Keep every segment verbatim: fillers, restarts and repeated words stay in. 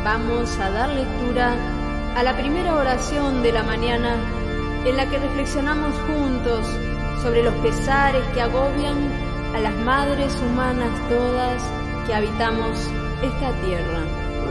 vamos a dar lectura a la primera oración de la mañana, en la que reflexionamos juntos sobre los pesares que agobian a las madres humanas todas que habitamos esta tierra.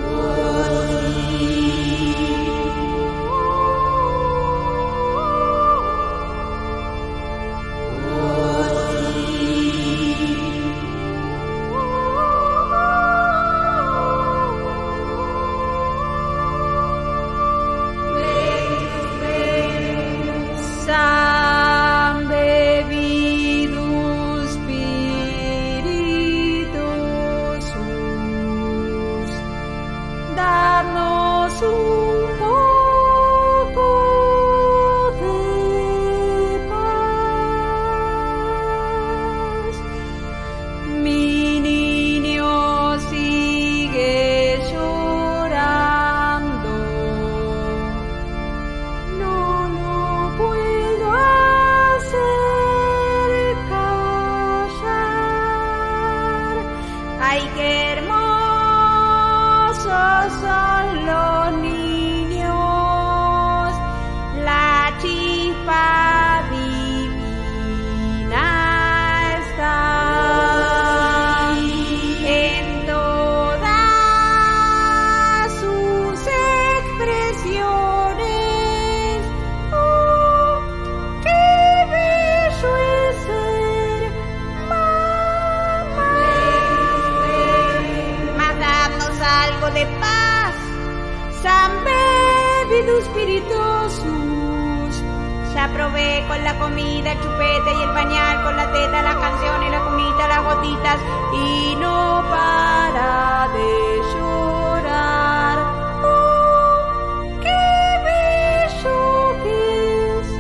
De paz, San Bebido Spiritosus. Ya probé con la comida, el chupete y el pañal, con la teta, las canciones, la cunita, las gotitas, y no para de llorar. ¡Oh, qué bello que es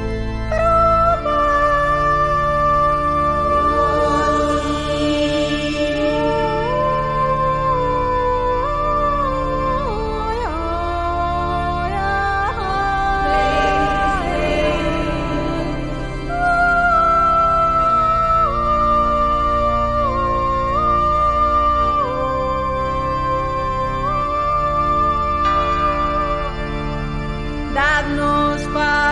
Dadnos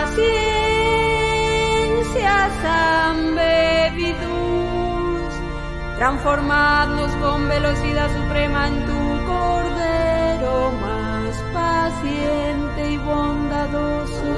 paciencia, San Bebidus, transformadnos con velocidad suprema en tu Cordero más paciente y bondadoso.